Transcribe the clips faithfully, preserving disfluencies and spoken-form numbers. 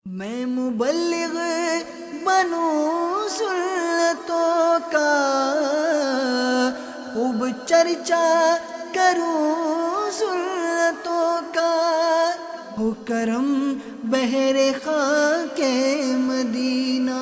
میں مبلغ بنوں سنتوں کا، خوب چرچا کروں سنتوں کا، ہو کرم بہر خاک مدینہ۔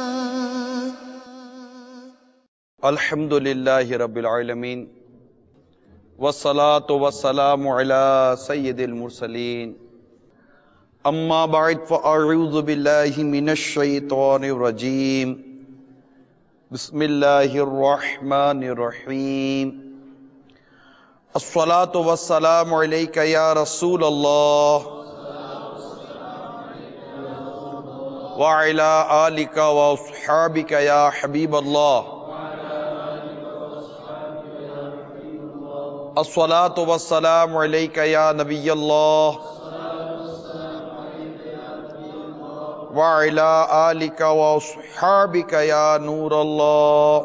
الحمد للہ رب العالمین والصلاة والسلام علی سید المرسلین، اما بعد فاعوذ باللہ من الشیطان الرجیم، بسم اللہ الرحمن الرحیم۔ الصلاة والسلام علیک یا رسول اللہ وعلی آلک واصحابک یا حبیب اللہ۔ الصلاة والسلام علیک یا نبی اللہ وعلی آلک واصحابک یا نور اللہ۔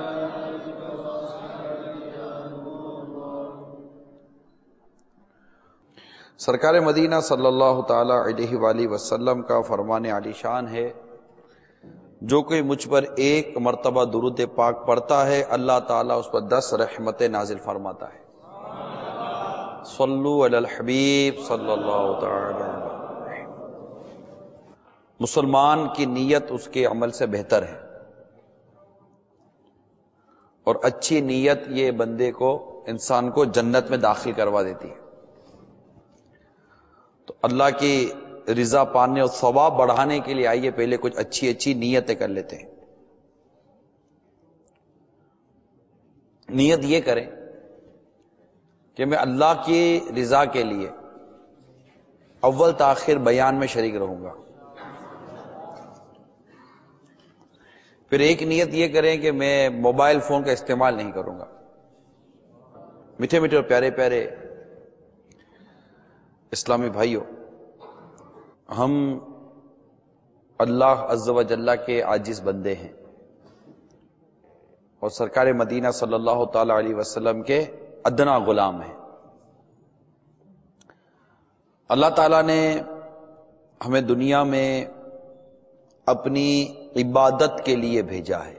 سرکار مدینہ صلی اللہ تعالی علیہ وآلہ وسلم کا فرمان عالی شان ہے، جو کوئی مجھ پر ایک مرتبہ درود پاک پڑھتا ہے اللہ تعالیٰ اس پر دس رحمتیں نازل فرماتا ہے۔ صلو علی الحبیب صلی اللہ تعالی علیہ وسلم۔ مسلمان کی نیت اس کے عمل سے بہتر ہے، اور اچھی نیت یہ بندے کو، انسان کو جنت میں داخل کروا دیتی ہے۔ تو اللہ کی رضا پانے اور ثواب بڑھانے کے لیے آئیے پہلے کچھ اچھی اچھی نیتیں کر لیتے ہیں۔ نیت یہ کریں کہ میں اللہ کی رضا کے لیے اول تاخیر بیان میں شریک رہوں گا۔ پھر ایک نیت یہ کریں کہ میں موبائل فون کا استعمال نہیں کروں گا۔ میٹھے میٹھے اور پیارے پیارے اسلامی بھائیوں، ہم اللہ عز و جل کے عاجز بندے ہیں، اور سرکار مدینہ صلی اللہ تعالی علیہ وسلم کے ادنا غلام ہیں۔ اللہ تعالیٰ نے ہمیں دنیا میں اپنی عبادت کے لیے بھیجا ہے،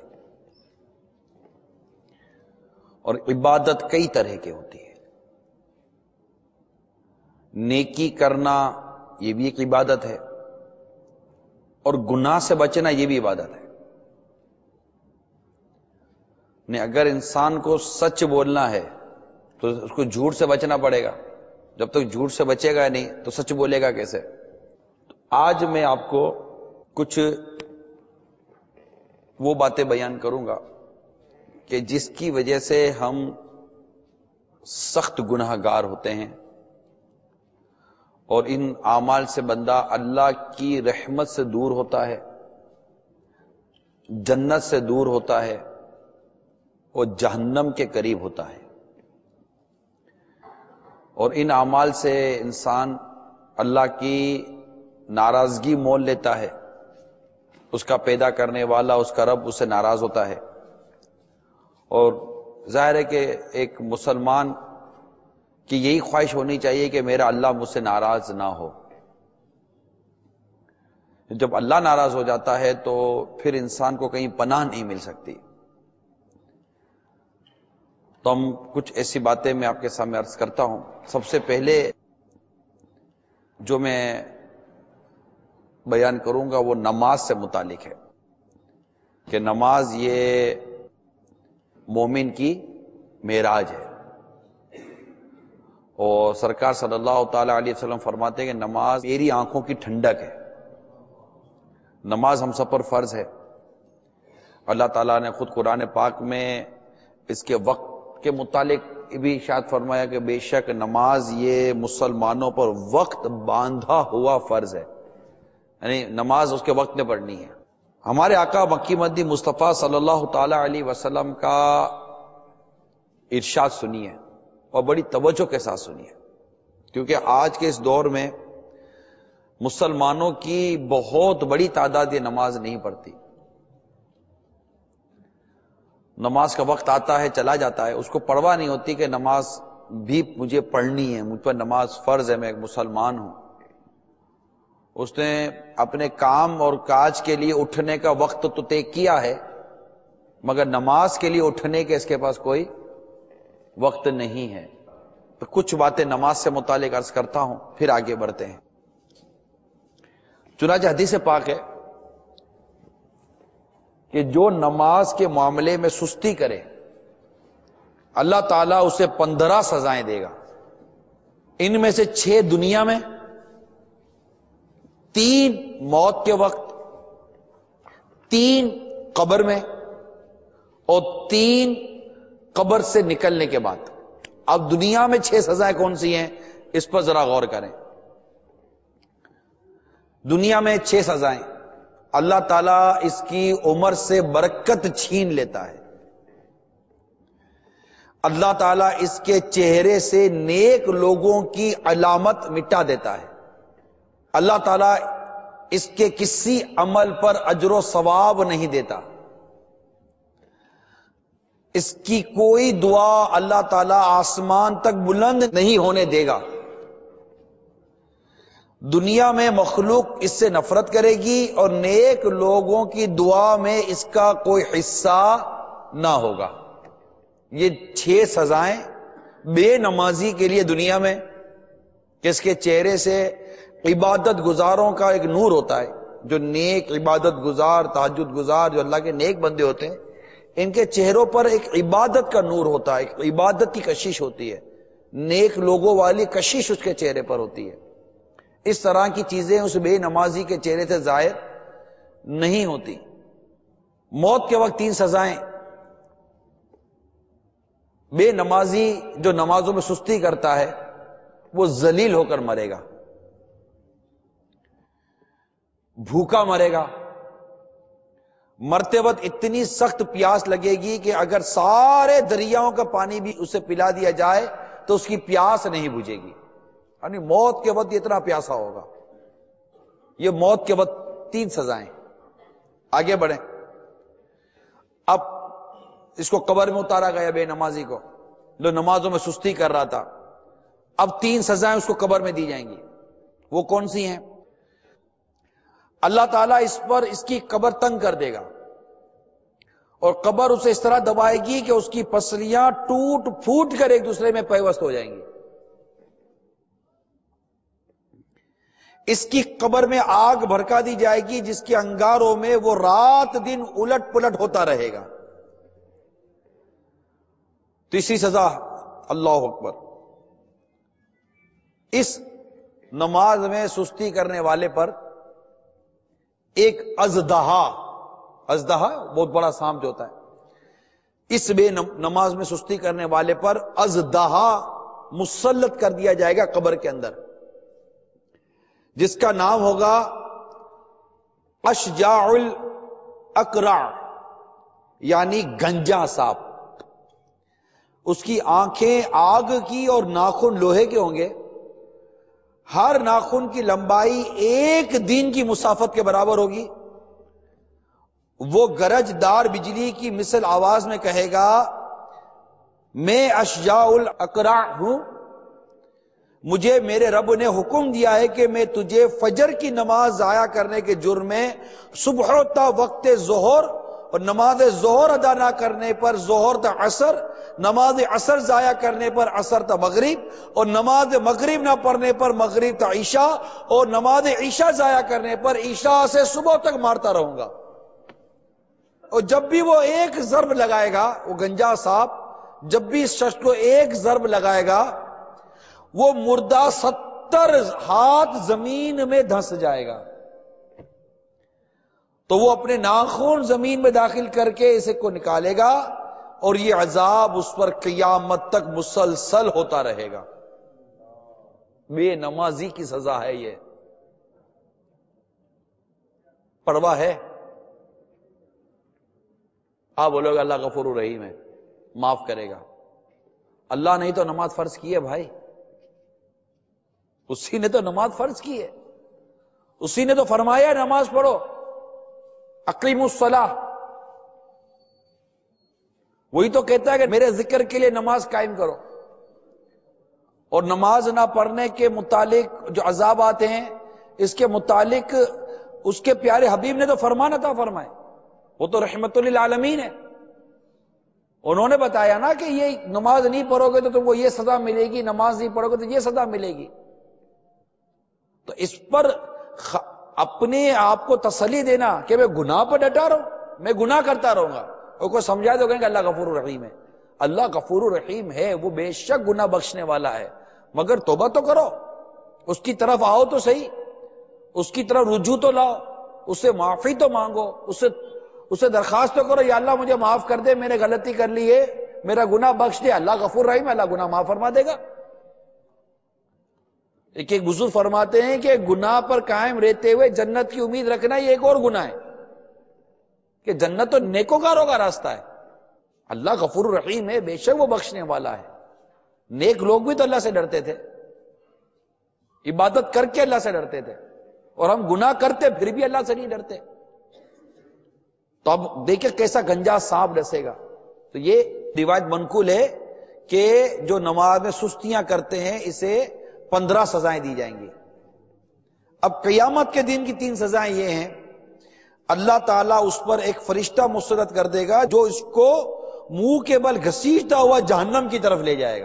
اور عبادت کئی طرح کی ہوتی ہے۔ نیکی کرنا یہ بھی ایک عبادت ہے، اور گناہ سے بچنا یہ بھی عبادت ہے۔ نے اگر انسان کو سچ بولنا ہے تو اس کو جھوٹ سے بچنا پڑے گا۔ جب تک جھوٹ سے بچے گا نہیں تو سچ بولے گا کیسے؟ آج میں آپ کو کچھ وہ باتیں بیان کروں گا کہ جس کی وجہ سے ہم سخت گناہ گار ہوتے ہیں، اور ان اعمال سے بندہ اللہ کی رحمت سے دور ہوتا ہے، جنت سے دور ہوتا ہے، اور جہنم کے قریب ہوتا ہے۔ اور ان اعمال سے انسان اللہ کی ناراضگی مول لیتا ہے، اس کا پیدا کرنے والا، اس کا رب اس سے ناراض ہوتا ہے۔ اور ظاہر ہے کہ ایک مسلمان کی یہی خواہش ہونی چاہیے کہ میرا اللہ مجھ سے ناراض نہ ہو۔ جب اللہ ناراض ہو جاتا ہے تو پھر انسان کو کہیں پناہ نہیں مل سکتی۔ تو ہم کچھ ایسی باتیں میں آپ کے سامنے عرض کرتا ہوں۔ سب سے پہلے جو میں بیان کروں گا وہ نماز سے متعلق ہے، کہ نماز یہ مومن کی معراج ہے۔ اور سرکار صلی اللہ تعالی علیہ وسلم فرماتے ہیں کہ نماز میری آنکھوں کی ٹھنڈک ہے۔ نماز ہم سب پر فرض ہے۔ اللہ تعالیٰ نے خود قرآن پاک میں اس کے وقت کے متعلق بھی ارشاد فرمایا کہ بے شک نماز یہ مسلمانوں پر وقت باندھا ہوا فرض ہے، یعنی نماز اس کے وقت میں پڑھنی ہے۔ ہمارے آقا مکی مدنی مصطفیٰ صلی اللہ تعالی علیہ وسلم کا ارشاد سنیے، اور بڑی توجہ کے ساتھ سنیے، کیونکہ آج کے اس دور میں مسلمانوں کی بہت بڑی تعداد یہ نماز نہیں پڑھتی۔ نماز کا وقت آتا ہے چلا جاتا ہے، اس کو پرواہ نہیں ہوتی کہ نماز بھی مجھے پڑھنی ہے، مجھ پر نماز فرض ہے، میں ایک مسلمان ہوں۔ اس نے اپنے کام اور کاج کے لیے اٹھنے کا وقت تو طے کیا ہے، مگر نماز کے لیے اٹھنے کے اس کے پاس کوئی وقت نہیں ہے۔ تو کچھ باتیں نماز سے متعلق عرض کرتا ہوں، پھر آگے بڑھتے ہیں۔ چنانچہ حدیث پاک ہے کہ جو نماز کے معاملے میں سستی کرے اللہ تعالیٰ اسے پندرہ سزائیں دے گا۔ ان میں سے چھ دنیا میں، تین موت کے وقت، تین قبر میں، اور تین قبر سے نکلنے کے بعد۔ اب دنیا میں چھ سزائیں کون سی ہیں اس پر ذرا غور کریں۔ دنیا میں چھ سزائیں، اللہ تعالیٰ اس کی عمر سے برکت چھین لیتا ہے، اللہ تعالیٰ اس کے چہرے سے نیک لوگوں کی علامت مٹا دیتا ہے، اللہ تعالیٰ اس کے کسی عمل پر اجر و ثواب نہیں دیتا، اس کی کوئی دعا اللہ تعالیٰ آسمان تک بلند نہیں ہونے دے گا۔ دنیا میں مخلوق اس سے نفرت کرے گی اور نیک لوگوں کی دعا میں اس کا کوئی حصہ نہ ہوگا۔ یہ چھ سزائیں بے نمازی کے لیے دنیا میں، جس کے چہرے سے عبادت گزاروں کا ایک نور ہوتا ہے، جو نیک عبادت گزار، تہجد گزار، جو اللہ کے نیک بندے ہوتے ہیں، ان کے چہروں پر ایک عبادت کا نور ہوتا ہے، ایک عبادت کی کشش ہوتی ہے، نیک لوگوں والی کشش اس کے چہرے پر ہوتی ہے۔ اس طرح کی چیزیں اس بے نمازی کے چہرے سے ظاہر نہیں ہوتی۔ موت کے وقت تین سزائیں، بے نمازی جو نمازوں میں سستی کرتا ہے وہ ذلیل ہو کر مرے گا، بھوکا مرے گا، مرتے وقت اتنی سخت پیاس لگے گی کہ اگر سارے دریاؤں کا پانی بھی اسے پلا دیا جائے تو اس کی پیاس نہیں بجھے گی، یعنی موت کے وقت اتنا پیاسا ہوگا۔ یہ موت کے وقت تین سزائیں۔ آگے بڑھیں، اب اس کو قبر میں اتارا گیا بے نمازی کو، جو نمازوں میں سستی کر رہا تھا، اب تین سزائیں اس کو قبر میں دی جائیں گی۔ وہ کون سی ہیں؟ اللہ تعالیٰ اس پر اس کی قبر تنگ کر دے گا اور قبر اسے اس طرح دبائے گی کہ اس کی پسلیاں ٹوٹ پھوٹ کر ایک دوسرے میں پیوست ہو جائیں گی۔ اس کی قبر میں آگ بھڑکا دی جائے گی جس کے انگاروں میں وہ رات دن الٹ پلٹ ہوتا رہے گا۔ تیسری سزا، اللہ اکبر، اس نماز میں سستی کرنے والے پر ایک ازدہا، ازدہا بہت بڑا سانپ جو ہوتا ہے، اس بے نماز میں سستی کرنے والے پر ازدہا مسلط کر دیا جائے گا قبر کے اندر، جس کا نام ہوگا اشجاع الاقرع، یعنی گنجا سانپ۔ اس کی آنکھیں آگ کی اور ناخن لوہے کے ہوں گے، ہر ناخن کی لمبائی ایک دن کی مسافت کے برابر ہوگی۔ وہ گرج دار بجلی کی مثل آواز میں کہے گا، میں اشجاع الاقرع ہوں، مجھے میرے رب نے حکم دیا ہے کہ میں تجھے فجر کی نماز ضائع کرنے کے جرم میں صبح تا وقت ظہر اور نماز ظہر ادا نہ کرنے پر ظہر تا عصر، نماز عصر ضائع کرنے پر عصر تا مغرب، اور نماز مغرب نہ پڑھنے پر مغرب تا عشاء، اور نماز عشاء ضائع کرنے پر عشاء سے صبح تک مارتا رہوں گا۔ اور جب بھی وہ ایک ضرب لگائے گا، وہ گنجا سانپ جب بھی اس شخص کو ایک ضرب لگائے گا، وہ مردہ ستر ہاتھ زمین میں دھنس جائے گا، تو وہ اپنے ناخن زمین میں داخل کر کے اسے کو نکالے گا، اور یہ عذاب اس پر قیامت تک مسلسل ہوتا رہے گا۔ بے نمازی کی سزا ہے یہ۔ پرواہ ہے؟ آپ بولو گے اللہ غفور الرحیم ہے، معاف کرے گا۔ اللہ نے تو نماز فرض کی ہے بھائی، اسی نے تو نماز فرض کی ہے، اسی نے تو فرمایا نماز پڑھو، اقیموا الصلاۃ۔ وہی تو کہتا ہے کہ میرے ذکر کے لیے نماز قائم کرو، اور نماز نہ پڑھنے کے متعلق جو عذاب آتے ہیں اس کے متعلق اس کے پیارے حبیب نے تو فرمان عطا فرمائے، وہ تو رحمت للعالمین ہے. انہوں نے بتایا نا کہ یہ نماز نہیں پڑھو گے تو تم کو یہ سزا ملے گی، نماز نہیں پڑھو گے تو یہ سزا ملے گی. تو اس پر اپنے آپ کو تسلی دینا کہ میں گناہ پر ڈٹا رہا ہوں، میں گناہ کرتا رہوں گا، اور کوئی سمجھا دو کہ اللہ غفور الرحیم ہے. اللہ غفور الرحیم ہے، وہ بے شک گناہ بخشنے والا ہے، مگر توبہ تو کرو، اس کی طرف آؤ تو صحیح، اس کی طرف رجوع تو لاؤ، اس سے معافی تو مانگو، اس سے اسے درخواست تو کرو، یا اللہ مجھے معاف کر دے، میں نے غلطی کر لی ہے، میرا گناہ بخش دے. اللہ غفور رحیم، اللہ گناہ معاف فرما دے گا. ایک ایک بزرگ فرماتے ہیں کہ گناہ پر قائم رہتے ہوئے جنت کی امید رکھنا یہ ایک اور گناہ ہے، کہ جنت تو نیکوکاروں کا راستہ ہے. اللہ غفور الرحیم ہے، بے شک وہ بخشنے والا ہے. نیک لوگ بھی تو اللہ سے ڈرتے تھے، عبادت کر کے اللہ سے ڈرتے تھے، اور ہم گناہ کرتے پھر بھی اللہ سے نہیں ڈرتے. تو اب دیکھیں کیسا گنجا سانپ ڈسے گا. تو یہ روایت منقول ہے کہ جو نماز میں سستیاں کرتے ہیں اسے پندرہ سزائیں دی جائیں گی. اب قیامت کے دن کی تین سزائیں یہ ہیں، اللہ تعالیٰ اس پر ایک فرشتہ مسلط کر دے گا جو اس کو منہ کے بل گھسیٹتا ہوا جہنم کی طرف لے جائے گا.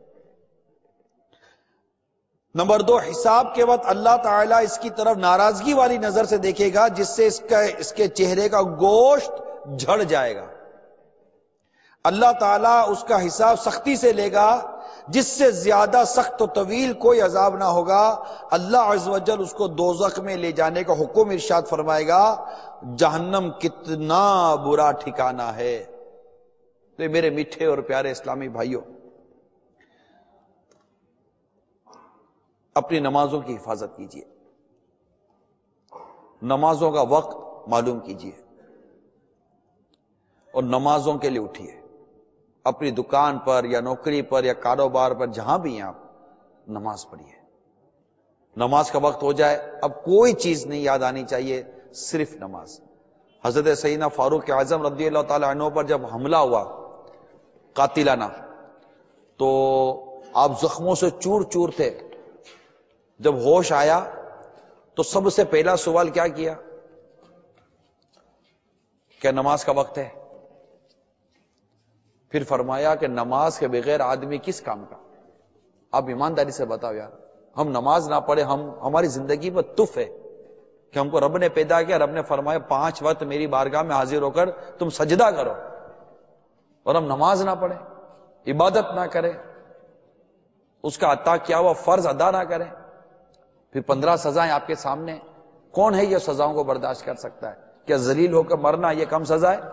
نمبر دو، حساب کے وقت اللہ تعالیٰ اس کی طرف ناراضگی والی نظر سے دیکھے گا جس سے اس کا اس کے چہرے کا گوشت جھڑ جائے گا. اللہ تعالیٰ اس کا حساب سختی سے لے گا جس سے زیادہ سخت و طویل کوئی عذاب نہ ہوگا. اللہ عز و جل اس کو دوزخ میں لے جانے کا حکم ارشاد فرمائے گا. جہنم کتنا برا ٹھکانہ ہے. تو میرے میٹھے اور پیارے اسلامی بھائیوں، اپنی نمازوں کی حفاظت کیجیے، نمازوں کا وقت معلوم کیجیے، اور نمازوں کے لیے اٹھیے. اپنی دکان پر یا نوکری پر یا کاروبار پر جہاں بھی ہیں آپ نماز پڑھیے. نماز کا وقت ہو جائے، اب کوئی چیز نہیں یاد آنی چاہیے، صرف نماز. حضرت سیدنا فاروق اعظم رضی اللہ تعالی عنہ پر جب حملہ ہوا قاتلانہ، تو آپ زخموں سے چور چور تھے. جب ہوش آیا تو سب سے پہلا سوال کیا کیا؟ کیا نماز کا وقت ہے؟ پھر فرمایا کہ نماز کے بغیر آدمی کس کام کا؟ آپ ایمانداری سے بتاؤ یار، ہم نماز نہ پڑھے، ہم ہماری زندگی پر تف ہے کہ ہم کو رب نے پیدا کیا، رب نے فرمایا پانچ وقت میری بارگاہ میں حاضر ہو کر تم سجدہ کرو، اور ہم نماز نہ پڑھیں، عبادت نہ کریں، اس کا عطا کیا ہوا فرض ادا نہ کریں. پھر پندرہ سزائیں آپ کے سامنے. کون ہے یہ سزاؤں کو برداشت کر سکتا ہے؟ کیا ذلیل ہو کر مرنا یہ کم سزا ہے؟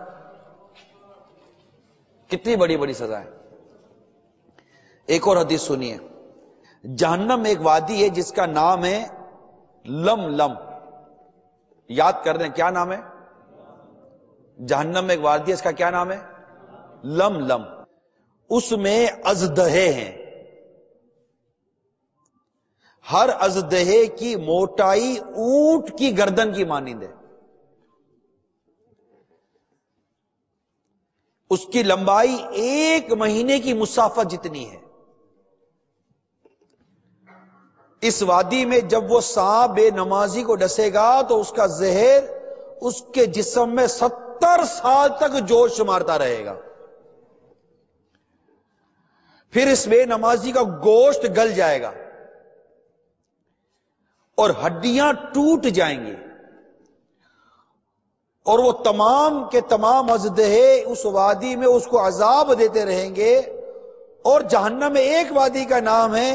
کتنی بڑی بڑی سزائیں. ایک اور حدیث سنیے. جہنم ایک وادی ہے جس کا نام ہے لم لم. یاد کر دیں کیا نام ہے؟ جہنم میں ایک وادی ہے، اس کا کیا نام ہے؟ لم لم. اس میں ازدہے ہیں، ہر ازدہے کی موٹائی اونٹ کی گردن کی مانند ہے، اس کی لمبائی ایک مہینے کی مسافت جتنی ہے. اس وادی میں جب وہ سانپ بے نمازی کو ڈسے گا تو اس کا زہر اس کے جسم میں ستر سال تک جوش مارتا رہے گا. پھر اس بے نمازی کا گوشت گل جائے گا اور ہڈیاں ٹوٹ جائیں گی، اور وہ تمام کے تمام ازدہے اس وادی میں اس کو عذاب دیتے رہیں گے. اور جہنم میں ایک وادی کا نام ہے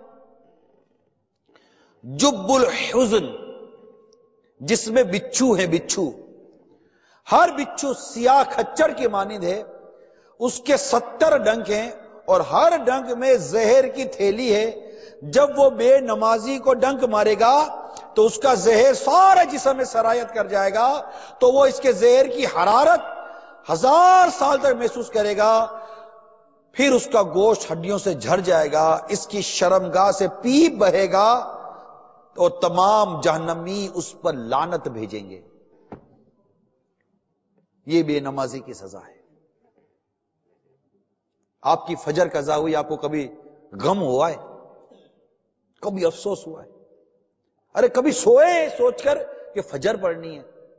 جب الحزن، جس میں بچھو ہے، بچھو. ہر بچھو سیاہ کھچڑ کی مانند ہے، اس کے ستر ڈنک ہیں اور ہر ڈنک میں زہر کی تھیلی ہے. جب وہ بے نمازی کو ڈنک مارے گا تو اس کا زہر سارے جسم میں سرایت کر جائے گا، تو وہ اس کے زہر کی حرارت ہزار سال تک محسوس کرے گا. پھر اس کا گوشت ہڈیوں سے جھڑ جائے گا، اس کی شرمگاہ سے پیپ بہے گا، اور تمام جہنمی اس پر لعنت بھیجیں گے. یہ بے نمازی کی سزا ہے. آپ کی فجر قضا ہوئی، آپ کو کبھی غم ہوا ہے؟ کبھی افسوس ہوا ہے؟ ارے کبھی سوئے سوچ کر کہ فجر پڑھنی ہے؟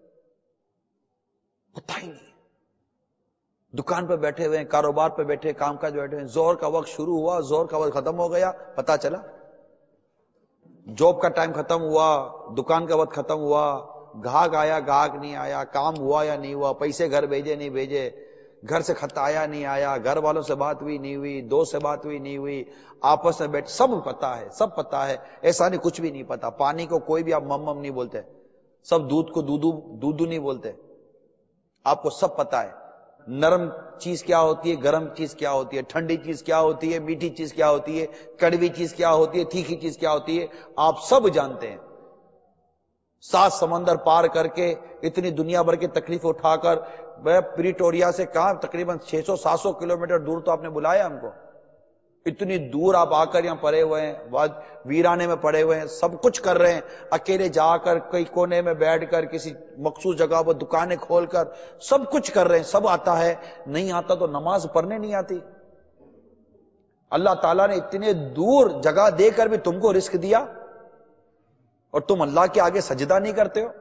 پتہ ہی نہیں. دکان پہ بیٹھے ہوئے ہیں، کاروبار پہ بیٹھے، کام کاج بیٹھے ہیں، زور کا وقت شروع ہوا، زور کا وقت ختم ہو گیا، پتا چلا جاب کا ٹائم ختم ہوا، دکان کا وقت ختم ہوا، گاہک آیا گاہک نہیں آیا، کام ہوا یا نہیں ہوا، پیسے گھر بھیجے نہیں بھیجے، گھر سے خط آیا نہیں آیا، گھر والوں سے بات ہوئی نہیں ہوئی، دوست سے بات ہوئی نہیں ہوئی، آپس میں بیٹھ، سب پتا ہے، سب پتا ہے. ایسا نہیں کچھ بھی نہیں پتا. پانی کو کوئی بھی آپ مم مم نہیں بولتے، سب دودھ کو دودو دودو نہیں بولتے. آپ کو سب پتا ہے نرم چیز کیا ہوتی ہے، گرم چیز کیا ہوتی ہے، ٹھنڈی چیز کیا ہوتی ہے، میٹھی چیز کیا ہوتی ہے، کڑوی چیز کیا ہوتی ہے، تیکھی چیز کیا ہوتی ہے، آپ سب جانتے ہیں. سات سمندر پار کر کے، اتنی دنیا بھر کی تکلیف اٹھا کر، پریٹوریا سے کہاں تقریباً چھ سو سات سو کلومیٹر دور تو آپ نے بلایا ہم کو. اتنی دور آپ آ کر یہاں پڑے ہوئے ہیں، ویرانے میں پڑے ہوئے ہیں، سب کچھ کر رہے ہیں، اکیلے جا کر کئی کونے میں بیٹھ کر کسی مخصوص جگہ پر دکانیں کھول کر سب کچھ کر رہے ہیں. سب آتا ہے، نہیں آتا تو نماز پڑھنے نہیں آتی. اللہ تعالیٰ نے اتنے دور جگہ دے کر بھی تم کو رزق دیا اور تم اللہ کے آگے سجدہ نہیں کرتے ہو.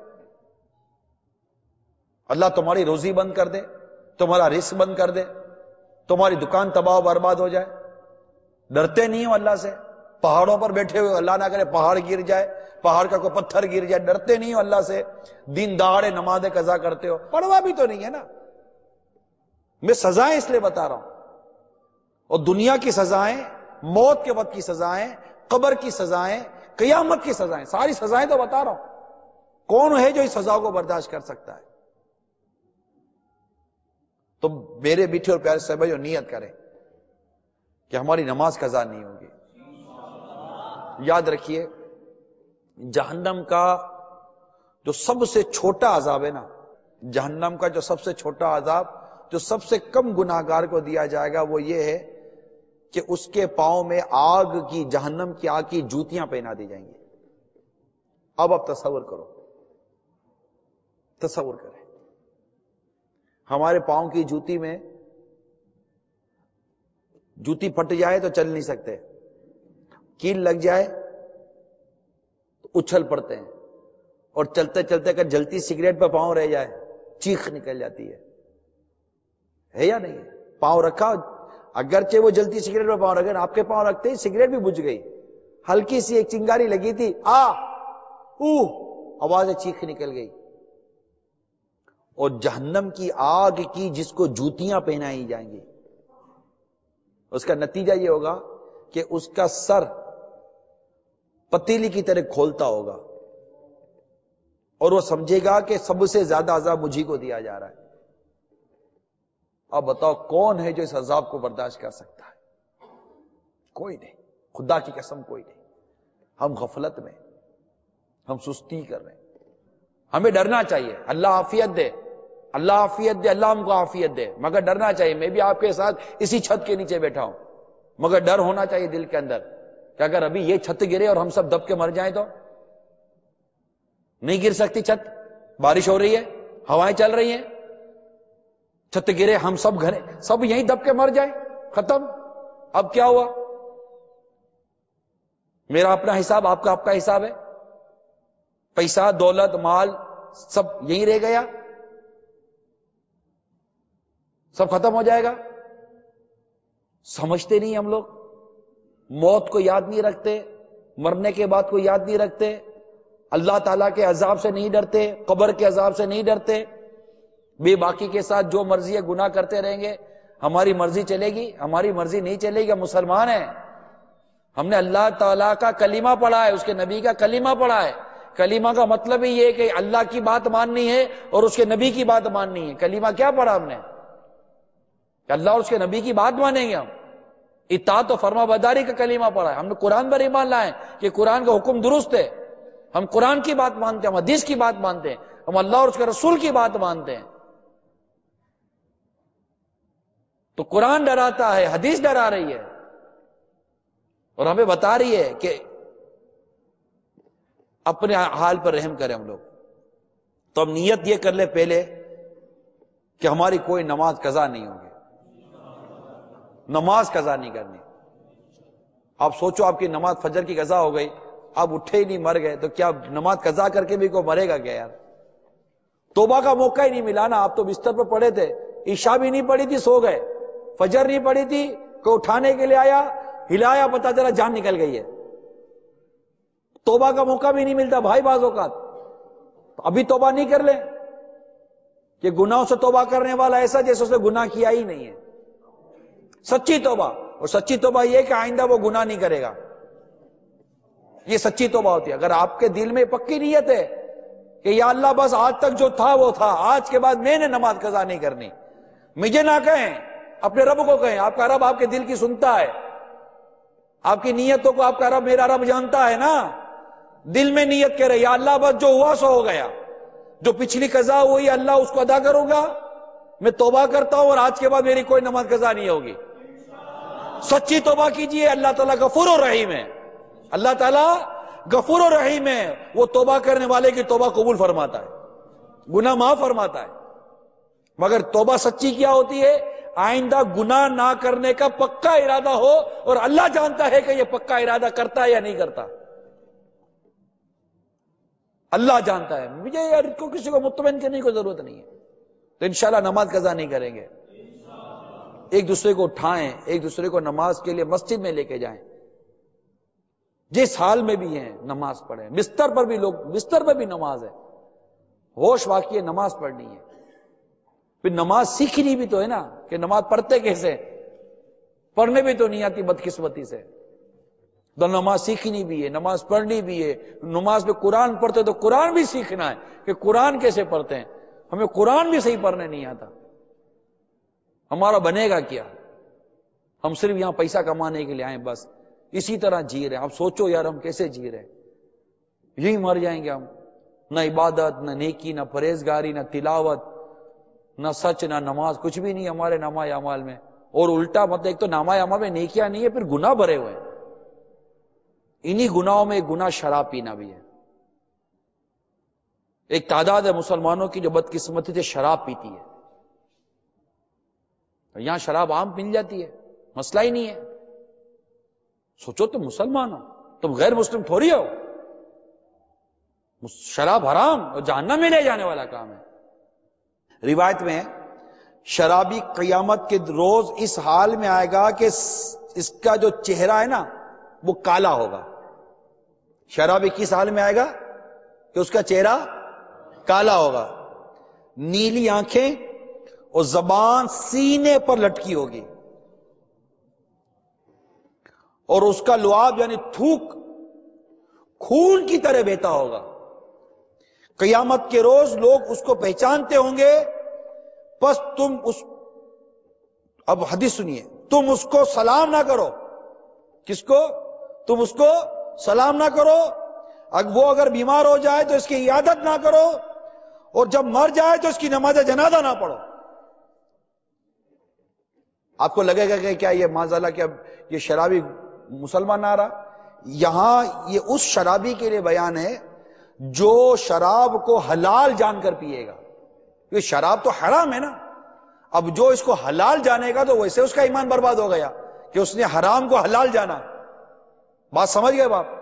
اللہ تمہاری روزی بند کر دے، تمہارا رزق بند کر دے، تمہاری دکان تباہ و برباد ہو جائے، ڈرتے نہیں ہو اللہ سے؟ پہاڑوں پر بیٹھے ہوئے، اللہ نہ کرے پہاڑ گر جائے، پہاڑ کا کوئی پتھر گر جائے، ڈرتے نہیں ہو اللہ سے؟ دن دہاڑے نماز قضا کرتے ہو، پڑھوا بھی تو نہیں ہے نا. میں سزائیں اس لیے بتا رہا ہوں، اور دنیا کی سزائیں، موت کے وقت کی سزائیں، قبر کی سزائیں، قیامت کی سزائیں، ساری سزائیں تو بتا رہا ہوں. کون ہے جو اس سزا کو برداشت کر سکتا ہے؟ تو میرے میٹھے اور پیارے صاحب جو نیت کریں کہ ہماری نماز قضا نہیں ہوگی. یاد رکھیے جہنم کا جو سب سے چھوٹا عذاب ہے نا، جہنم کا جو سب سے چھوٹا عذاب جو سب سے کم گناہگار کو دیا جائے گا وہ یہ ہے کہ اس کے پاؤں میں آگ کی، جہنم کی آگ کی جوتیاں پہنا دی جائیں گی. اب آپ تصور کرو، تصور کریں ہمارے پاؤں کی جوتی میں، جوتی پھٹ جائے تو چل نہیں سکتے، کیل لگ جائے تو اچھل پڑتے ہیں، اور چلتے چلتے اگر جلتی سگریٹ پہ پاؤں رہ جائے چیخ نکل جاتی ہے. ہے یا نہیں؟ پاؤں رکھا، اگرچہ وہ جلتی سگریٹ پہ پاؤں رکھے، آپ کے پاؤں رکھتے ہی سگریٹ بھی بجھ گئی، ہلکی سی ایک چنگاری لگی تھی، آ او آواز چیخ نکل گئی. اور جہنم کی آگ کی جس کو جوتیاں پہنائی جائیں گی، اس کا نتیجہ یہ ہوگا کہ اس کا سر پتیلی کی طرح کھولتا ہوگا اور وہ سمجھے گا کہ سب سے زیادہ عذاب مجھے کو دیا جا رہا ہے. اب بتاؤ کون ہے جو اس عذاب کو برداشت کر سکتا ہے؟ کوئی نہیں، خدا کی قسم کوئی نہیں. ہم غفلت میں، ہم سستی کر رہے ہیں. ہمیں ڈرنا چاہیے. اللہ عافیت دے، اللہ عافیت دے، اللہ ہم کو عافیت دے، مگر ڈرنا چاہیے. میں بھی آپ کے ساتھ اسی چھت کے نیچے بیٹھا ہوں، مگر ڈر ہونا چاہیے دل کے اندر کہ اگر ابھی یہ چھت گرے اور ہم سب دب کے مر جائیں تو؟ نہیں گر سکتی چھت، بارش ہو رہی ہے، ہوائیں چل رہی ہیں، چھت گرے ہم سب گھر سب یہیں دب کے مر جائیں، ختم. اب کیا ہوا؟ میرا اپنا حساب، آپ کا آپ کا حساب ہے، پیسہ دولت مال سب یہیں رہ گیا، سب ختم ہو جائے گا. سمجھتے نہیں ہم لوگ، موت کو یاد نہیں رکھتے، مرنے کے بعد کو یاد نہیں رکھتے، اللہ تعالیٰ کے عذاب سے نہیں ڈرتے، قبر کے عذاب سے نہیں ڈرتے. بے باکی کے ساتھ جو مرضی ہے گناہ کرتے رہیں گے. ہماری مرضی چلے گی؟ ہماری مرضی نہیں چلے گی. ہم مسلمان ہیں، ہم نے اللہ تعالیٰ کا کلمہ پڑھا ہے، اس کے نبی کا کلمہ پڑھا ہے. کلمہ کا مطلب ہی یہ کہ اللہ کی بات ماننی ہے اور اس کے نبی کی بات ماننی ہے. کلمہ کیا پڑھا ہم نے؟ کہ اللہ اور اس کے نبی کی بات مانیں گے ہم. اطاعت و فرما برداری کا کلمہ پڑھا ہے. ہم نے قرآن پر ایمان لائے کہ قرآن کا حکم درست ہے. ہم قرآن کی بات مانتے ہیں، ہم حدیث کی بات مانتے ہیں، ہم اللہ اور اس کے رسول کی بات مانتے ہیں. تو قرآن ڈراتا ہے، حدیث ڈرا رہی ہے اور ہمیں بتا رہی ہے کہ اپنے حال پر رحم کریں ہم لوگ. تو ہم نیت یہ کر لیں پہلے کہ ہماری کوئی نماز قضا نہیں ہوگی، نماز قضا نہیں کرنی. آپ سوچو آپ کی نماز فجر کی قضا ہو گئی، اب اٹھے ہی نہیں, مر گئے, تو کیا نماز قضا کر کے بھی کوئی مرے گا کیا یار؟ توبہ کا موقع ہی نہیں ملا نا. آپ تو بستر پہ پڑے تھے, عشاء بھی نہیں پڑی تھی, سو گئے, فجر نہیں پڑی تھی, کوئی اٹھانے کے لیے آیا, ہلایا, پتا چلا جان نکل گئی ہے. توبہ کا موقع بھی نہیں ملتا بھائی بعض اوقات. ابھی توبہ نہیں کر لیں کہ گناہوں سے توبہ کرنے والا ایسا جیسے اس نے گناہ کیا ہی نہیں ہے. سچی توبہ, اور سچی توبہ یہ کہ آئندہ وہ گناہ نہیں کرے گا, یہ سچی توبہ ہوتی ہے. اگر آپ کے دل میں پکی نیت ہے کہ یا اللہ بس آج تک جو تھا وہ تھا, آج کے بعد میں نے نماز قضا نہیں کرنی, مجھے نہ کہیں, اپنے رب کو کہیں. آپ کا رب آپ کے دل کی سنتا ہے, آپ کی نیتوں کو آپ کا رب, میرا رب جانتا ہے نا. دل میں نیت کرے یا اللہ بس جو ہوا سو ہو گیا, جو پچھلی قضا ہوئی اللہ اس کو ادا کروں گا, میں توبہ کرتا ہوں اور آج کے بعد میری کوئی نماز قضا نہیں ہوگی. سچی توبہ کیجئے, اللہ تعالیٰ غفور و رحیم ہے. اللہ تعالیٰ غفور و رحیم ہے, وہ توبہ کرنے والے کی توبہ قبول فرماتا ہے, گناہ معاف فرماتا ہے. مگر توبہ سچی کیا ہوتی ہے؟ آئندہ گناہ نہ کرنے کا پکا ارادہ ہو, اور اللہ جانتا ہے کہ یہ پکا ارادہ کرتا ہے یا نہیں کرتا, اللہ جانتا ہے. مجھے یار کو کسی کو مطمئن کرنے کی ضرورت نہیں ہے. تو انشاءاللہ نماز قضا نہیں کریں گے. ایک دوسرے کو اٹھائیں, ایک دوسرے کو نماز کے لیے مسجد میں لے کے جائیں, جس حال میں بھی ہیں نماز پڑھیں. بستر پر بھی لوگ, بستر پر بھی نماز ہے, ہوش واقعی نماز پڑھنی ہے. پھر نماز سیکھنی بھی تو ہے نا, کہ نماز پڑھتے کیسے, پڑھنے بھی تو نہیں آتی بدقسمتی سے. تو نماز سیکھنی بھی ہے, نماز پڑھنی بھی ہے. نماز میں قرآن پڑھتے تو قرآن بھی سیکھنا ہے کہ قرآن کیسے پڑھتے ہیں. ہمیں قرآن بھی صحیح پڑھنے نہیں آتا, ہمارا بنے گا کیا؟ ہم صرف یہاں پیسہ کمانے کے لیے آئے, بس اسی طرح جی رہے ہیں. اب سوچو یار ہم کیسے جی رہے ہیں, یہی مر جائیں گے ہم. نہ عبادت, نہ نیکی, نہ پرہیزگاری, نہ تلاوت, نہ سچ, نہ نماز, کچھ بھی نہیں ہمارے نامہ اعمال میں. اور الٹا مطلب ایک تو نامہ اعمال میں نیکیاں نہیں ہے, پھر گناہ بھرے ہوئے ہیں. انہی گناہوں میں ایک گناہ شراب پینا بھی ہے. ایک تعداد ہے مسلمانوں کی جو بدقسمتی سے شراب پیتی ہے. یہاں شراب عام مل جاتی ہے, مسئلہ ہی نہیں ہے. سوچو تم مسلمان ہو, تم غیر مسلم تھوڑی ہو. شراب حرام اور جہنم میں لے جانے والا کام ہے. روایت میں شرابی قیامت کے روز اس حال میں آئے گا کہ اس کا جو چہرہ ہے نا وہ کالا ہوگا. شرابی کس حال میں آئے گا کہ اس کا چہرہ کالا ہوگا, نیلی آنکھیں اور زبان سینے پر لٹکی ہوگی, اور اس کا لعاب یعنی تھوک خون کی طرح بہتا ہوگا. قیامت کے روز لوگ اس کو پہچانتے ہوں گے. بس تم اس, اب حدیث سنیے, تم اس کو سلام نہ کرو. کس کو؟ تم اس کو سلام نہ کرو. اگر وہ اگر بیمار ہو جائے تو اس کی عیادت نہ کرو, اور جب مر جائے تو اس کی نماز جنازہ نہ پڑھو. آپ کو لگے گا کہ کیا یہ معاذاللہ کہ اب یہ شرابی مسلمان نہ رہا. یہاں یہ اس شرابی کے لیے بیان ہے جو شراب کو حلال جان کر پیے گا. یہ شراب تو حرام ہے نا, اب جو اس کو حلال جانے گا تو ویسے اس کا ایمان برباد ہو گیا کہ اس نے حرام کو حلال جانا. بات سمجھ گئے باپ؟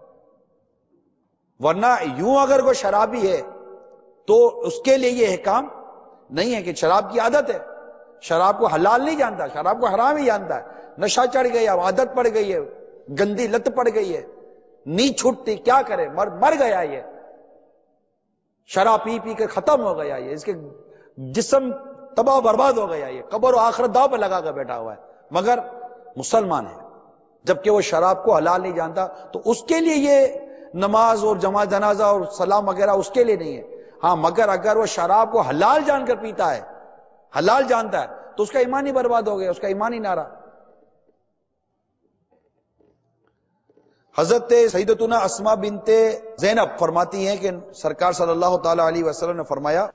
ورنہ یوں اگر کوئی شرابی ہے تو اس کے لیے یہ احکام نہیں ہے کہ شراب کی عادت ہے, شراب کو حلال نہیں جانتا, شراب کو حرام ہی جانتا ہے. نشہ چڑھ گیا, عادت پڑ گئی ہے, گندی لت پڑ گئی ہے, نہیں چھوٹتی, کیا کرے, مر مر گیا یہ, شراب پی پی کر ختم ہو گیا یہ, اس کے جسم تباہ و برباد ہو گیا, یہ قبر و آخرت داؤ پہ لگا کر بیٹھا ہوا ہے. مگر مسلمان ہے, جبکہ وہ شراب کو حلال نہیں جانتا, تو اس کے لیے یہ نماز اور جماعت جنازہ اور سلام وغیرہ اس کے لیے نہیں ہے. ہاں مگر اگر وہ شراب کو حلال جان کر پیتا ہے, حلال جانتا ہے, تو اس کا ایمان ہی برباد ہو گیا, اس کا ایمان ہی نہ رہا. حضرت سیدتنا اسماء بنت زینب فرماتی ہیں کہ سرکار صلی اللہ تعالی علیہ وسلم نے فرمایا,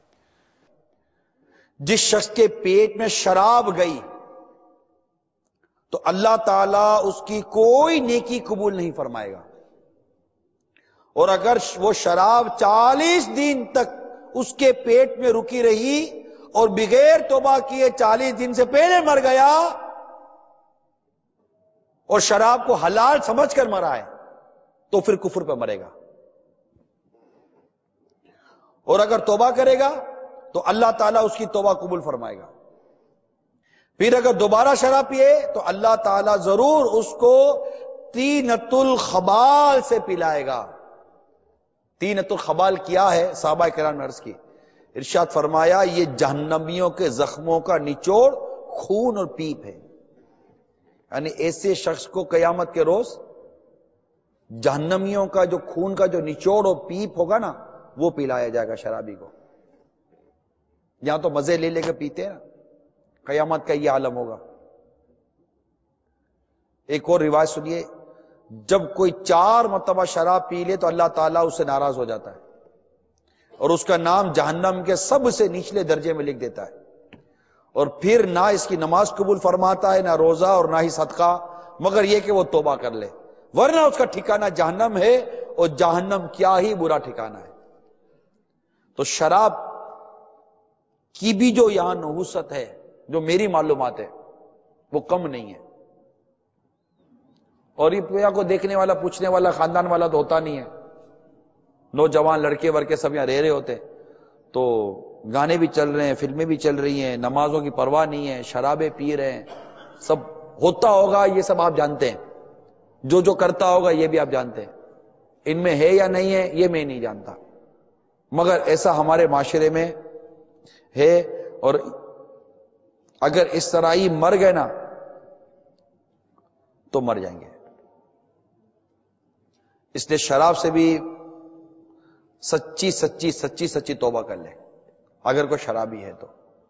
جس شخص کے پیٹ میں شراب گئی تو اللہ تعالیٰ اس کی کوئی نیکی قبول نہیں فرمائے گا, اور اگر وہ شراب چالیس دن تک اس کے پیٹ میں رکی رہی اور بغیر توبہ کیے چالیس دن سے پہلے مر گیا اور شراب کو حلال سمجھ کر مرا ہے, تو پھر کفر پہ مرے گا، اور اگر توبہ کرے گا تو اللہ تعالیٰ اس کی توبہ قبول فرمائے گا. پھر اگر دوبارہ شراب پیے تو اللہ تعالیٰ ضرور اس کو طینۃ الخبال سے پلائے گا. طینۃ الخبال کیا ہے؟ صحابہ کرام نے عرض کی، ارشاد فرمایا یہ جہنمیوں کے زخموں کا نچوڑ خون اور پیپ ہے. یعنی ایسے شخص کو قیامت کے روز جہنمیوں کا جو خون کا جو نچوڑ اور پیپ ہوگا نا وہ پلایا جائے گا شرابی کو. یہاں تو مزے لے لے کے پیتے ہیں نا، قیامت کا یہ عالم ہوگا. ایک اور روایت سنیے، جب کوئی چار مرتبہ شراب پی لے تو اللہ تعالیٰ اس سے ناراض ہو جاتا ہے اور اس کا نام جہنم کے سب سے نچلے درجے میں لکھ دیتا ہے، اور پھر نہ اس کی نماز قبول فرماتا ہے، نہ روزہ اور نہ ہی صدقہ، مگر یہ کہ وہ توبہ کر لے، ورنہ اس کا ٹھکانہ جہنم ہے، اور جہنم کیا ہی برا ٹھکانہ ہے. تو شراب کی بھی جو یہاں نحوست ہے، جو میری معلومات ہے، وہ کم نہیں ہے. اور یہ پویا کو دیکھنے والا پوچھنے والا خاندان والا تو ہوتا نہیں ہے. نوجوان لڑکے ورکے سب یہاں رہ رہے ہوتے، تو گانے بھی چل رہے ہیں، فلمیں بھی چل رہی ہیں، نمازوں کی پرواہ نہیں ہے، شرابیں پی رہے ہیں. سب ہوتا ہوگا، یہ سب آپ جانتے ہیں، جو جو کرتا ہوگا یہ بھی آپ جانتے ہیں. ان میں ہے یا نہیں ہے یہ میں نہیں جانتا، مگر ایسا ہمارے معاشرے میں ہے. اور اگر اس طرح ہی مر گئے نا تو مر جائیں گے. اس لیے شراب سے بھی سچی سچی سچی سچی توبہ کر لے اگر کوئی شرابی ہے تو،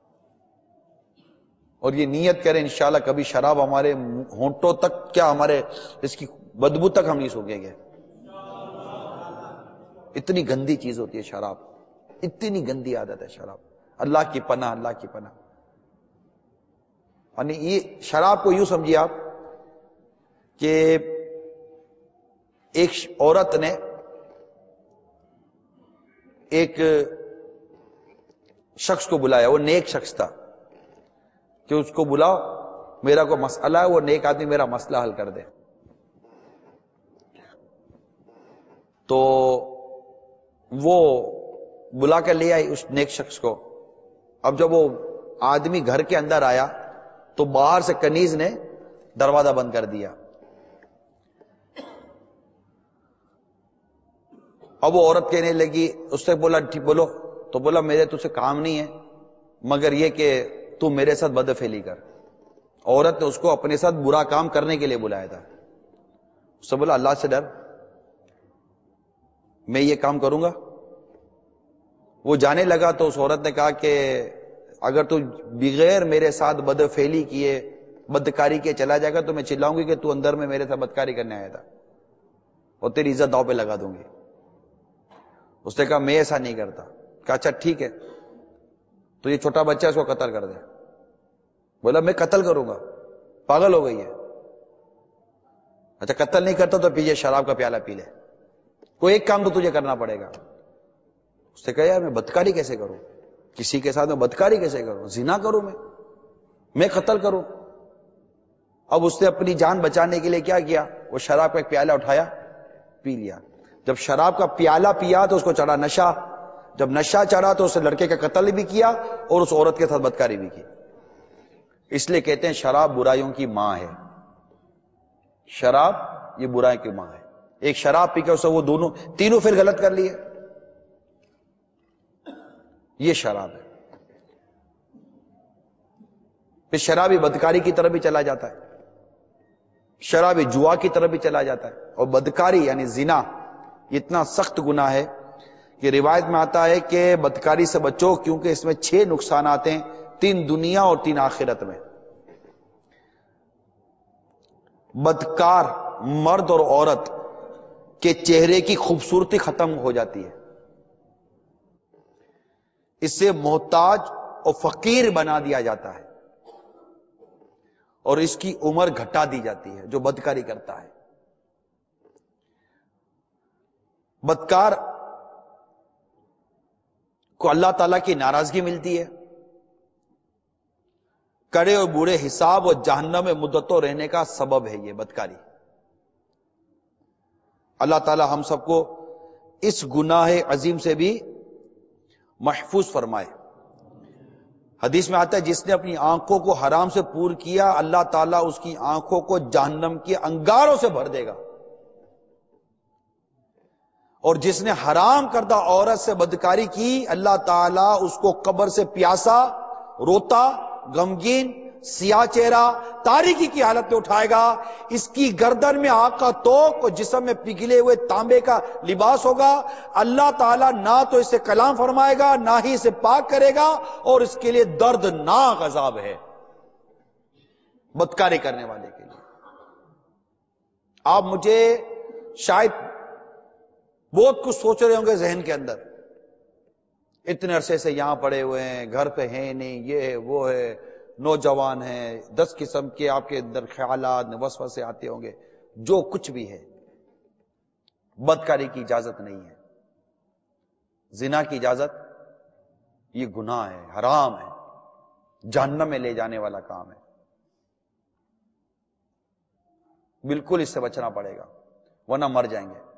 اور یہ نیت کریں انشاءاللہ کبھی شراب ہمارے ہونٹوں تک کیا، ہمارے اس کی بدبو تک ہم نہیں سوکھیں گے. اتنی گندی چیز ہوتی ہے شراب، اتنی گندی عادت ہے شراب. اللہ کی پناہ، اللہ کی پناہ. یعنی یہ شراب کو یوں سمجھیے آپ کہ ایک عورت نے ایک شخص کو بلایا، وہ نیک شخص تھا، کہ اس کو بلاؤ، میرا کوئی مسئلہ ہے، وہ نیک آدمی میرا مسئلہ حل کر دے. تو وہ بلا کر لے آئی اس نیک شخص کو. اب جب وہ آدمی گھر کے اندر آیا تو باہر سے کنیز نے دروازہ بند کر دیا. اب وہ عورت کہنے لگی، اس سے بولا ٹھیک بولو، تو بولا میرے تجھ سے کام نہیں ہے مگر یہ کہ تو میرے ساتھ بدفعلی کر. عورت نے اس کو اپنے ساتھ برا کام کرنے کے لیے بلایا تھا. اس سے بولا اللہ سے ڈر، میں یہ کام کروں گا. وہ جانے لگا تو اس عورت نے کہا کہ اگر تو بغیر میرے ساتھ بدفعلی کیے، بدکاری کیے چلا جائے گا تو میں چلاؤں گی کہ تو اندر میں میرے ساتھ بدکاری کرنے آیا تھا، اور تیری عزت داؤ پہ لگا دوں گی. اس نے کہا میں ایسا نہیں کرتا. کہا اچھا ٹھیک ہے، تو یہ چھوٹا بچہ اس کو قتل کر دے. بولا میں قتل کروں گا، پاگل ہو گئی ہے. اچھا قتل نہیں کرتا تو پیجے شراب کا پیالہ پی لے، کوئی ایک کام تو تجھے کرنا پڑے گا. اس نے کہا یار میں بدکاری کیسے کروں، کسی کے ساتھ میں بدکاری کیسے کروں، زنا کروں، میں میں قتل کروں. اب اس نے اپنی جان بچانے کے لیے کیا کیا، وہ شراب کا ایک پیالہ اٹھایا، پی لیا. جب شراب کا پیالہ پیا تو اس کو چڑھا نشہ. جب نشہ چڑھا تو اس نے لڑکے کا قتل بھی کیا اور اس عورت کے ساتھ بدکاری بھی کی. اس لیے کہتے ہیں شراب برائیوں کی ماں ہے. شراب یہ برائی کی ماں ہے. ایک شراب پی کے اسے وہ دونوں تینوں پھر غلط کر لیے، یہ شراب ہے. پھر شرابی بدکاری کی طرف بھی چلا جاتا ہے، شرابی جوا کی طرف بھی چلا جاتا ہے. اور بدکاری یعنی زنا اتنا سخت گناہ ہے کہ روایت میں آتا ہے کہ بدکاری سے بچو کیونکہ اس میں چھ نقصانات ہیں، تین دنیا اور تین آخرت میں. بدکار مرد اور عورت کے چہرے کی خوبصورتی ختم ہو جاتی ہے، اسے محتاج اور فقیر بنا دیا جاتا ہے، اور اس کی عمر گھٹا دی جاتی ہے جو بدکاری کرتا ہے. بدکار کو اللہ تعالیٰ کی ناراضگی ملتی ہے، کڑے اور بوڑھے حساب اور جہنم میں مدتوں رہنے کا سبب ہے یہ بدکاری. اللہ تعالی ہم سب کو اس گناہ عظیم سے بھی محفوظ فرمائے. حدیث میں آتا ہے جس نے اپنی آنکھوں کو حرام سے پور کیا اللہ تعالیٰ اس کی آنکھوں کو جہنم کے انگاروں سے بھر دے گا. اور جس نے حرام کردہ عورت سے بدکاری کی اللہ تعالیٰ اس کو قبر سے پیاسا، روتا، غمگین، سیاہ چہرہ، تاریکی کی حالت میں اٹھائے گا. اس کی گردن میں آگ کا توق اور جسم میں پگھلے ہوئے تانبے کا لباس ہوگا. اللہ تعالیٰ نہ تو اسے کلام فرمائے گا نہ ہی اسے پاک کرے گا، اور اس کے لیے دردناک عذاب ہے بدکاری کرنے والے کے لیے. آپ مجھے شاید بہت کچھ سوچ رہے ہوں گے ذہن کے اندر، اتنے عرصے سے یہاں پڑے ہوئے ہیں، گھر پہ ہیں نہیں، یہ ہے وہ ہے، نوجوان ہیں، دس قسم کے آپ کے اندر خیالات وسوسے آتے ہوں گے. جو کچھ بھی ہے، بدکاری کی اجازت نہیں ہے، زنا کی اجازت، یہ گناہ ہے، حرام ہے، جہنم میں لے جانے والا کام ہے. بالکل اس سے بچنا پڑے گا ورنہ مر جائیں گے،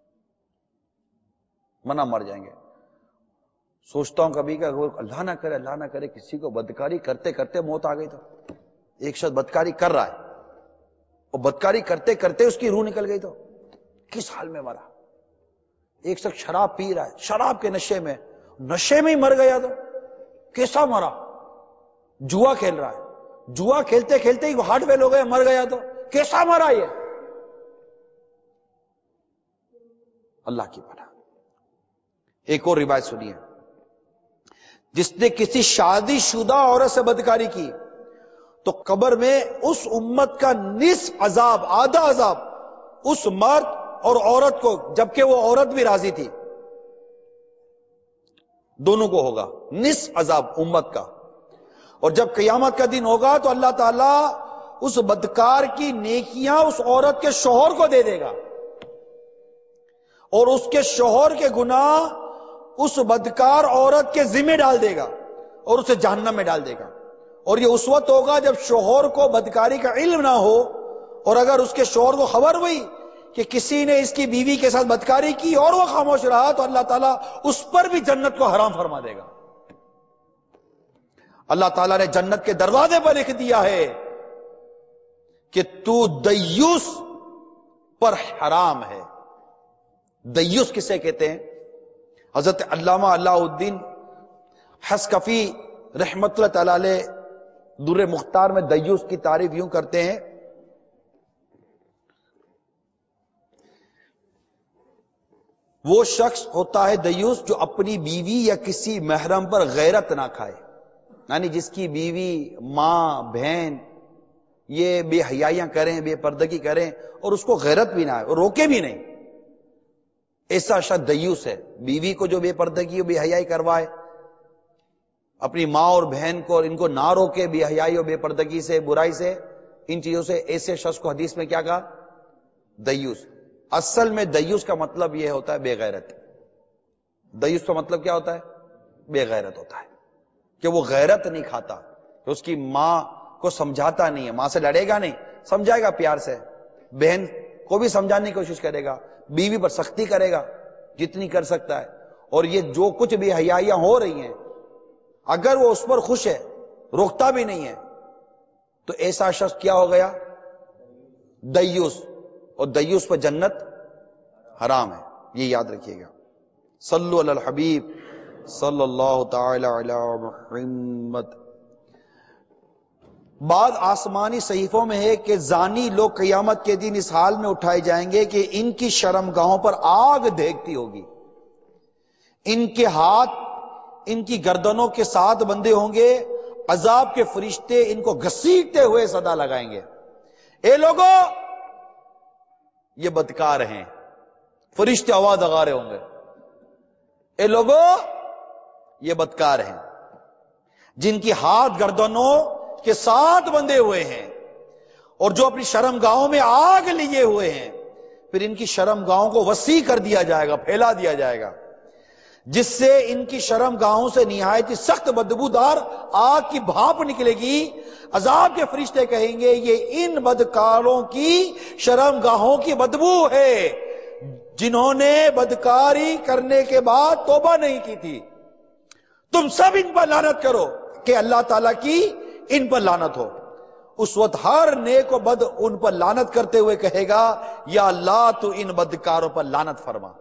ورنہ مر جائیں گے. سوچتا ہوں کبھی کہ اللہ نہ کرے اللہ نہ کرے کسی کو بدکاری کرتے کرتے موت آ گئی تو. ایک شخص بدکاری کر رہا ہے اور بدکاری کرتے کرتے اس کی روح نکل گئی تو کس حال میں مرا. ایک شخص شراب پی رہا ہے، شراب کے نشے میں نشے میں ہی مر گیا تو کیسا مرا. جوا کھیل رہا ہے، جوا کھیلتے کھیلتے ہی ہارٹ فیل ہو گیا، مر گیا تو کیسا مرا. یہ اللہ کی پناہ. ایک اور روایت سنیے، جس نے کسی شادی شدہ عورت سے بدکاری کی تو قبر میں اس امت کا نصف عذاب، آدھا عذاب اس مرد اور عورت کو، جبکہ وہ عورت بھی راضی تھی، دونوں کو ہوگا نصف عذاب امت کا. اور جب قیامت کا دن ہوگا تو اللہ تعالیٰ اس بدکار کی نیکیاں اس عورت کے شوہر کو دے دے گا، اور اس کے شوہر کے گناہ اس بدکار عورت کے ذمہ ڈال دے گا اور اسے جہنم میں ڈال دے گا. اور یہ اس وقت ہوگا جب شوہر کو بدکاری کا علم نہ ہو، اور اگر اس کے شوہر کو خبر ہوئی کہ کسی نے اس کی بیوی کے ساتھ بدکاری کی اور وہ خاموش رہا تو اللہ تعالیٰ اس پر بھی جنت کو حرام فرما دے گا. اللہ تعالیٰ نے جنت کے دروازے پر لکھ دیا ہے کہ تو دیوس پر حرام ہے. دیوس کسے کہتے ہیں؟ حضرت علامہ علاء الدین حسکفی رحمت اللہ تعالی علیہ در مختار میں دیوس کی تعریف یوں کرتے ہیں، وہ شخص ہوتا ہے دیوس جو اپنی بیوی یا کسی محرم پر غیرت نہ کھائے، یعنی جس کی بیوی، ماں، بہن یہ بے حیائیاں کریں، بے پردگی کریں اور اس کو غیرت بھی نہ آئے اور روکے بھی نہیں، ایسا شخص دیوس ہے. بیوی کو جو بے پردگی اور بے حیائی کروائے، اپنی ماں اور بہن کو اور ان کو نہ روکے بے حیائی اور بے پردگی سے، برائی سے، ان چیزوں سے، ایسے شخص کو حدیث میں کیا کہا؟ دیوس. اصل میں دیوس کا مطلب یہ ہوتا ہے بے غیرت. دیوس کا مطلب کیا ہوتا ہے؟ بے غیرت ہوتا ہے، کہ وہ غیرت نہیں کھاتا، کہ اس کی ماں کو سمجھاتا نہیں ہے، ماں سے لڑے گا نہیں، سمجھائے گا پیار سے، بہن کو بھی سمجھانے کی کوشش کرے گا، بیوی پر سختی کرے گا جتنی کر سکتا ہے. اور یہ جو کچھ بھی حیائیاں ہو رہی ہیں اگر وہ اس پر خوش ہے، روکتا بھی نہیں ہے، تو ایسا شخص کیا ہو گیا؟ دیوس. اور دیوس پر جنت حرام ہے، یہ یاد رکھیے گا. صلو علی الحبیب صلی اللہ تعالی علی محمد. بعد آسمانی صحیفوں میں ہے کہ زانی لوگ قیامت کے دن اس حال میں اٹھائے جائیں گے کہ ان کی شرمگاہوں پر آگ دیکھتی ہوگی، ان کے ہاتھ ان کی گردنوں کے ساتھ بندھے ہوں گے، عذاب کے فرشتے ان کو گھسیٹتے ہوئے صدا لگائیں گے، اے لوگوں یہ بدکار ہیں. فرشتے آواز لگا رہے ہوں گے، اے لوگوں یہ بدکار ہیں جن کی ہاتھ گردنوں کے ساتھ بندھے ہوئے ہیں اور جو اپنی شرمگاہوں میں آگ لیے ہوئے ہیں. پھر ان کی شرمگاہوں کو وسیع کر دیا جائے گا، پھیلا دیا جائے گا، جس سے ان کی شرمگاہوں سے نہایت سخت بدبودار آگ کی بھاپ نکلے گی. عذاب کے فرشتے کہیں گے یہ ان بدکاروں کی شرمگاہوں کی بدبو ہے جنہوں نے بدکاری کرنے کے بعد توبہ نہیں کی تھی، تم سب ان پر لعنت کرو کہ اللہ تعالیٰ کی ان پر لعنت ہو۔ اس وقت ہر نیک و بد ان پر لعنت کرتے ہوئے کہے گا یا اللہ تو ان بدکاروں پر لعنت فرما۔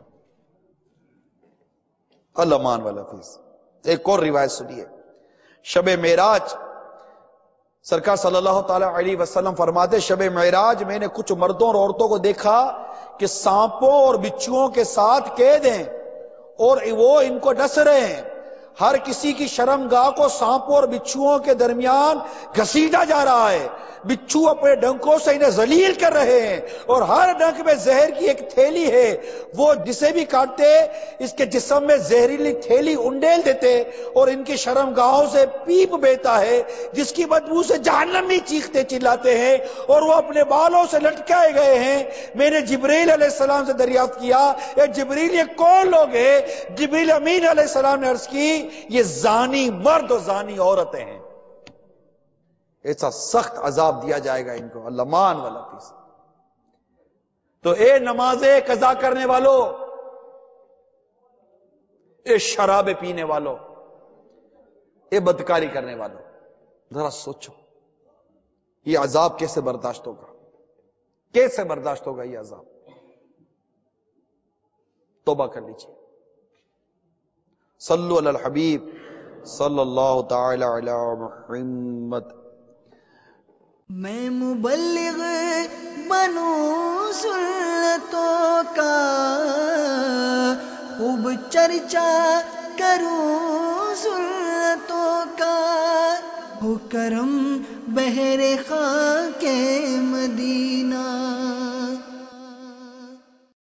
اللہ مان والا فیس۔ ایک اور روایت سنیے، شب معراج سرکار صلی اللہ تعالی علیہ وسلم فرماتے شب معراج میں نے کچھ مردوں اور عورتوں کو دیکھا کہ سانپوں اور بچھوؤں کے ساتھ قید ہیں اور وہ ان کو ڈس رہے ہیں، ہر کسی کی شرمگاہ کو سانپوں اور بچھوؤں کے درمیان گھسیٹا جا رہا ہے، بچھو اپنے ڈنکوں سے انہیں ذلیل کر رہے ہیں اور ہر ڈنک میں زہر کی ایک تھیلی ہے، وہ جسے بھی کاٹتے اس کے جسم میں زہریلی تھیلی انڈیل دیتے اور ان کی شرمگاہوں سے پیپ بہتا ہے جس کی بدبو سے جہنمی چیختے چلاتے ہیں اور وہ اپنے بالوں سے لٹکائے گئے ہیں۔ میں نے جبریل علیہ السلام سے دریافت کیا اے جبریل یہ کون لوگ ہیں؟ جبریل امین علیہ السلام نے عرض کی یہ زانی مرد اور زانی عورتیں ہیں، ایسا سخت عذاب دیا جائے گا ان کو۔ اللہ مان والا پیس۔ تو اے نمازیں قضا کرنے والوں، اے شراب پینے والوں، اے بدکاری کرنے والوں، ذرا سوچو یہ عذاب کیسے برداشت ہوگا، کیسے برداشت ہوگا یہ عذاب؟ توبہ کر لیجیے۔ صلو علی الحبیب صلی اللہ تعالی علی محمد۔ میں مبلغ بنوں سنتوں کا، خوب چرچا کروں سنتوں کا، ہو کرم بہر خاک مدینہ۔